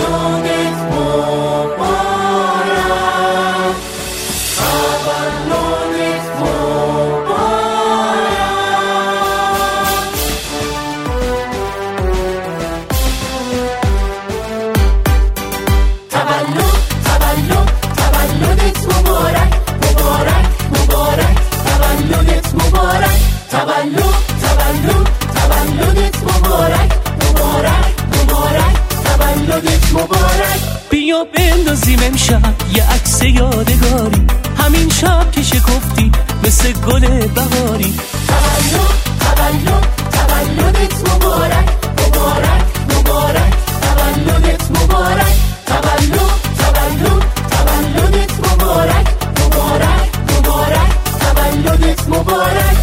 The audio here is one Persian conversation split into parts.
بیا بندازیم امشب یه عکس یادگاری، همین شب که شکفتی مثل گل بهاری. تولد تولد تولدت مبارک مبارک مبارک، تولدت مبارک، تولد تولد تولدت مبارک مبارک مبارک، تولدت مبارک.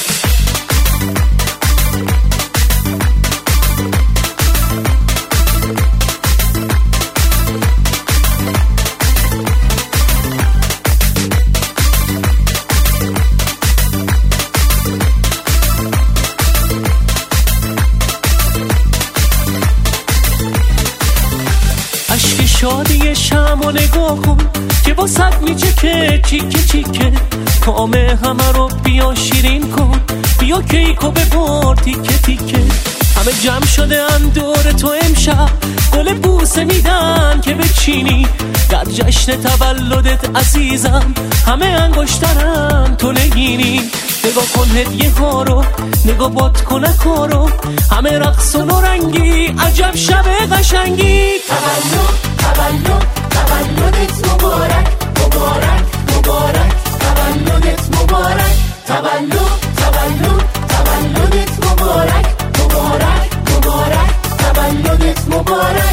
عشق شادی شمع نگاه کن که واسط میچکه چیکه چیکه، کام همه رو بیا شیرین کن، بیا کیکو ببر تیکه تیکه. همه جمع شده ان دور تو امشب، گل بوسه میدن که بچینی در جشن تولدت عزیزم، همه انگشترن تو نگینی. نگاه کن هدیه ها رو، نگاه باد کنه کارو، همه رقص و رنگی، عجب شب قشنگی. تولد تولد تولدت مبارک مبارک مبارک، تولدت مبارک، تولد تولد تولدت مبارک مبارک مبارک، تولدت مبارک.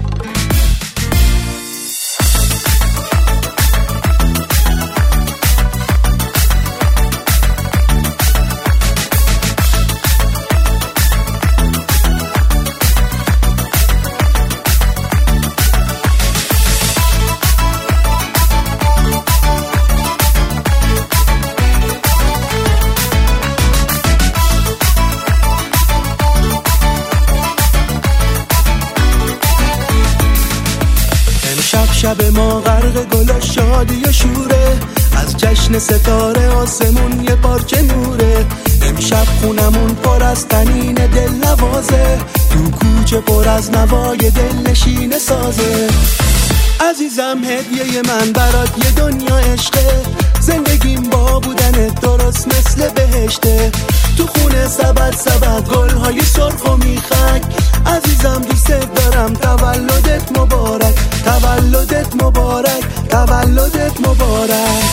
شب ما غرق گل و شادی و شوره، از جشن ستاره آسمون یه پارچه نوره. امشب خونمون پر از طنین دل نوازه، تو کوچه پر از نوای دل نشین سازه. عزیزم هدیه من برات یه دنیا عشقه، زندگیم با بودنت درست مثل بهشته. تو خونه سبد سبد گل‌های سرخ و میخک، عزیزم دوست دارم تولدت مبارک، تولدت مبارک، تولدت مبارک.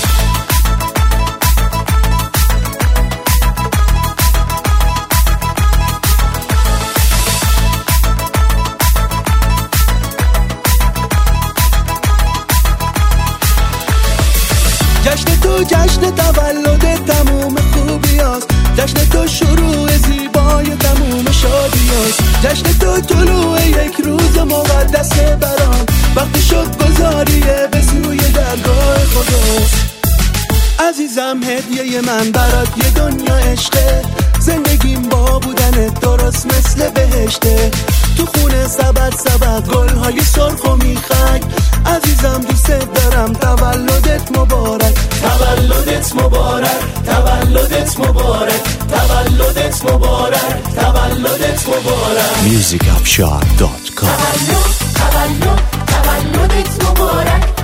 جشن تو جشن تولد تموم خوبی هست، جشن تو شروع زیبای تموم شادی هست، جشن تو طلوع یک روز مقدس برام، وقتی شد گذاریه به سوی درگاه خداست. عزیزم هدیه من برات یه دنیا عشقه، زندگیم با بودنت درست مثل بهشته. تو خونه سبد سبد گل‌های سرخ و میخک، عزیزم دوست دارم تولدت مبارک، تولدت مبارک، تولدت مبارک، تولدت مبارک، تولدت مبارک. musicupshot.com تولد تولد تولدت مبارک